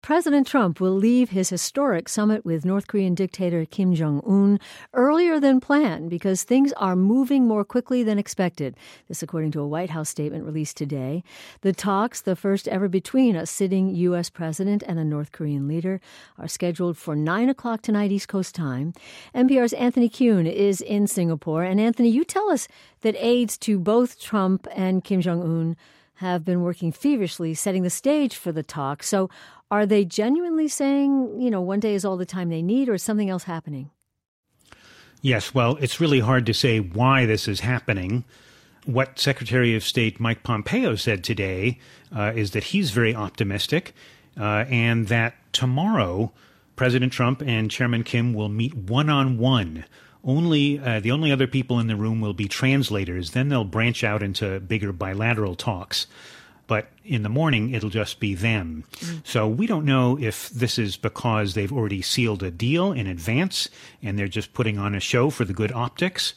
President Trump will leave his historic summit with North Korean dictator Kim Jong-un earlier than planned because things are moving more quickly than expected. This according to a White House statement released today. The talks, the first ever between a sitting U.S. president and a North Korean leader, are scheduled for 9 o'clock tonight East Coast time. NPR's Anthony Kuhn is in Singapore. And Anthony, you tell us that aides to both Trump and Kim Jong-un have been working feverishly setting the stage for the talk. So are they genuinely saying, one day is all the time they need, or is something else happening? Yes, well, it's really hard to say why this is happening. What Secretary of State Mike Pompeo said today is that he's very optimistic and that tomorrow President Trump and Chairman Kim will meet one-on-one. The only other people in the room will be translators. Then they'll branch out into bigger bilateral talks. But in the morning, it'll just be them. So we don't know if this is because they've already sealed a deal in advance and they're just putting on a show for the good optics,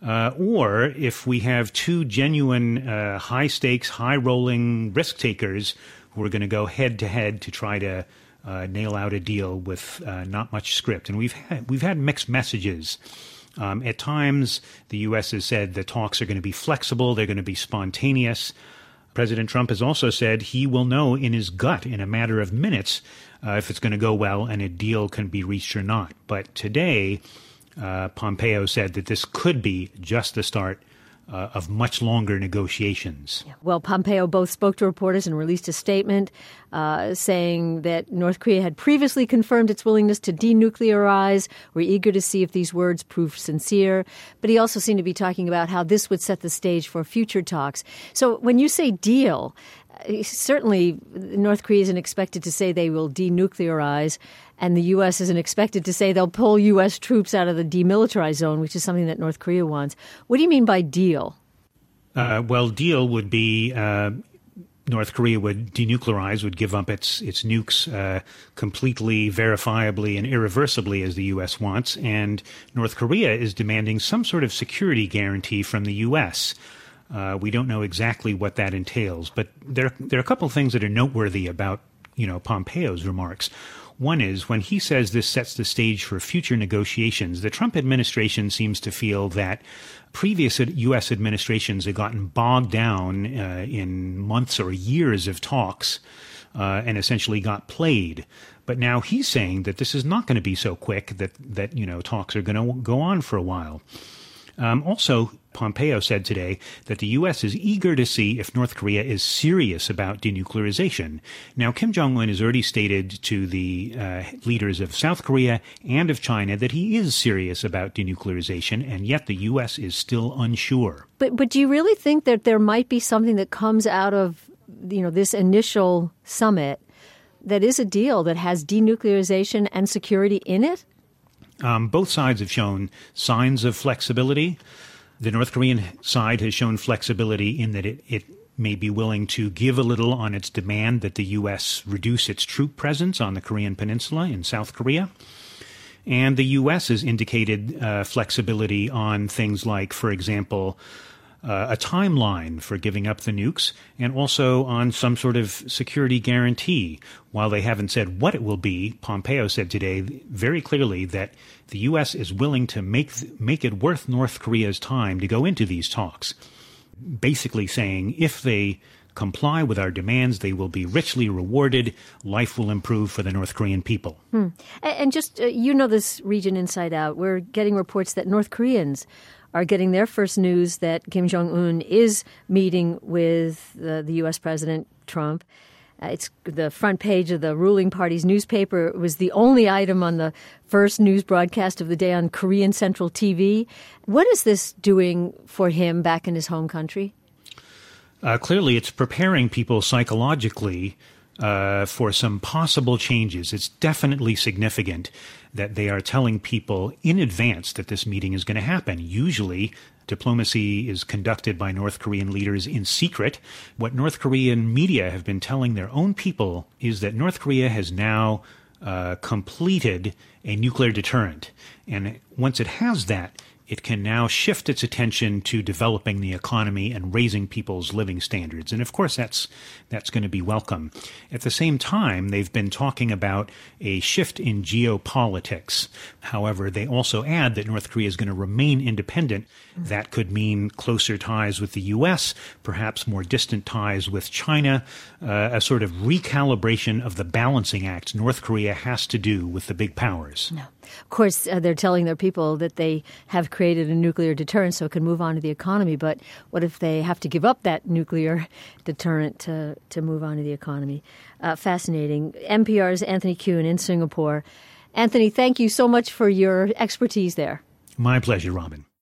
or if we have two genuine high-stakes, high-rolling risk takers who are going to go head-to-head to try to nail out a deal with not much script. And we've had mixed messages. At times, the U.S. has said the talks are going to be flexible, they're going to be spontaneous. President Trump has also said he will know in his gut in a matter of minutes if it's going to go well and a deal can be reached or not. But today, Pompeo said that this could be just the start of much longer negotiations. Well, Pompeo both spoke to reporters and released a statement saying that North Korea had previously confirmed its willingness to denuclearize. We're eager to see if these words prove sincere. But he also seemed to be talking about how this would set the stage for future talks. So when you say deal, certainly North Korea isn't expected to say they will denuclearize, and the U.S. isn't expected to say they'll pull U.S. troops out of the demilitarized zone, which is something that North Korea wants. What do you mean by deal? Well, deal would be North Korea would denuclearize, would give up its nukes completely, verifiably, and irreversibly as the U.S. wants. And North Korea is demanding some sort of security guarantee from the U.S. We don't know exactly what that entails, but there are a couple of things that are noteworthy about, Pompeo's remarks. One is when he says this sets the stage for future negotiations, the Trump administration seems to feel that previous U.S. administrations had gotten bogged down in months or years of talks and essentially got played. But now he's saying that this is not going to be so quick, that talks are going to go on for a while. Also, Pompeo said today that the U.S. is eager to see if North Korea is serious about denuclearization. Now, Kim Jong-un has already stated to the leaders of South Korea and of China that he is serious about denuclearization, and yet the U.S. is still unsure. But do you really think that there might be something that comes out of, this initial summit that is a deal that has denuclearization and security in it? Both sides have shown signs of flexibility. The North Korean side has shown flexibility in that it may be willing to give a little on its demand that the U.S. reduce its troop presence on the Korean peninsula in South Korea. And the U.S. has indicated flexibility on things like, for example, a timeline for giving up the nukes, and also on some sort of security guarantee. While they haven't said what it will be, Pompeo said today very clearly that the U.S. is willing to make it worth North Korea's time to go into these talks, basically saying if they comply with our demands, they will be richly rewarded. Life will improve for the North Korean people. And just, this region inside out. We're getting reports that North Koreans are getting their first news that Kim Jong-un is meeting with the U.S. President Trump. It's the front page of the ruling party's newspaper. It was the only item on the first news broadcast of the day on Korean Central TV. What is this doing for him back in his home country? Clearly, it's preparing people psychologically for some possible changes. It's definitely significant that they are telling people in advance that this meeting is going to happen. Usually, diplomacy is conducted by North Korean leaders in secret. What North Korean media have been telling their own people is that North Korea has now completed a nuclear deterrent. And once it has that, it can now shift its attention to developing the economy and raising people's living standards. And of course, that's going to be welcome. At the same time, they've been talking about a shift in geopolitics. However, they also add that North Korea is going to remain independent. That could mean closer ties with the U.S., perhaps more distant ties with China, a sort of recalibration of the balancing act North Korea has to do with the big powers. No. Of course, they're telling their people that they have created a nuclear deterrent so it can move on to the economy. But what if they have to give up that nuclear deterrent to move on to the economy? Fascinating. NPR's Anthony Kuhn in Singapore. Anthony, thank you so much for your expertise there. My pleasure, Robin.